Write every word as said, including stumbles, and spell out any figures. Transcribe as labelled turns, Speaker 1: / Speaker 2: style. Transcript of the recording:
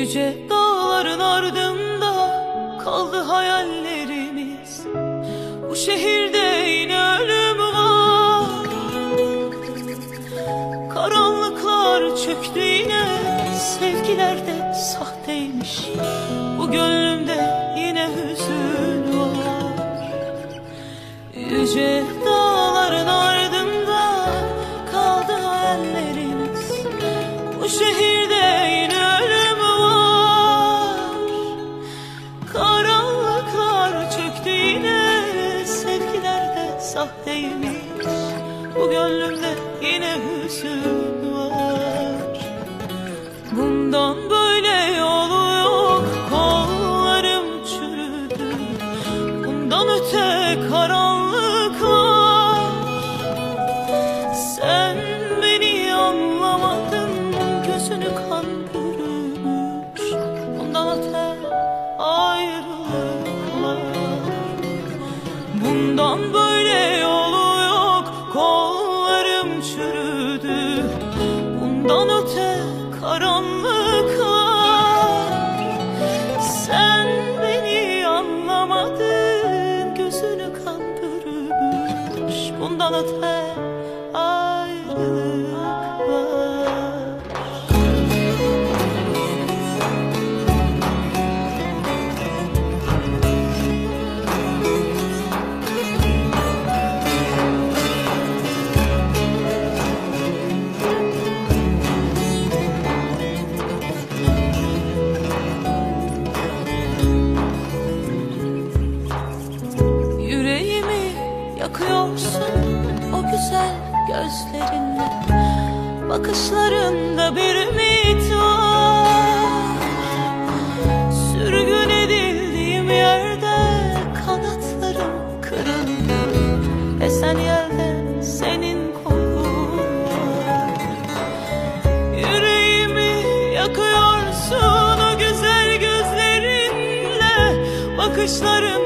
Speaker 1: Yüce dağların ardında kaldı hayallerimiz. Bu şehirde yine ölüm var. Karanlıklar çöktü yine, sevgiler de sahteymiş. Bu gönlümde yine hüzün var. Yüce dağların ardında kaldı hayallerimiz. Bu şehirde yine ölüm var. Karanlıklar çöktü yine, sevgiler de sahteymiş. Bu gönlümde yine hüzün var. Bundan böyle yolu yok, kollarım çürüdü. Bundan öte karanlık var. Sen beni anlamadın, gözünü kan bürümüş. Bundan öte ayrılık var. Bundan böyle yolu yok, kollarım çürüdü. Bundan öte karanlık var. Sen beni anlamadın, gözünü kan bürümüş. Bundan öte ayrılık var. Yakıyorsun o güzel gözlerinle, bakışlarında bir ümit var. Sürgün edildiğim yerde kanatlarım kırıldı. Esen yerde senin kokun var. Yüreğimi yakıyorsun o güzel gözlerinle, bakışlarında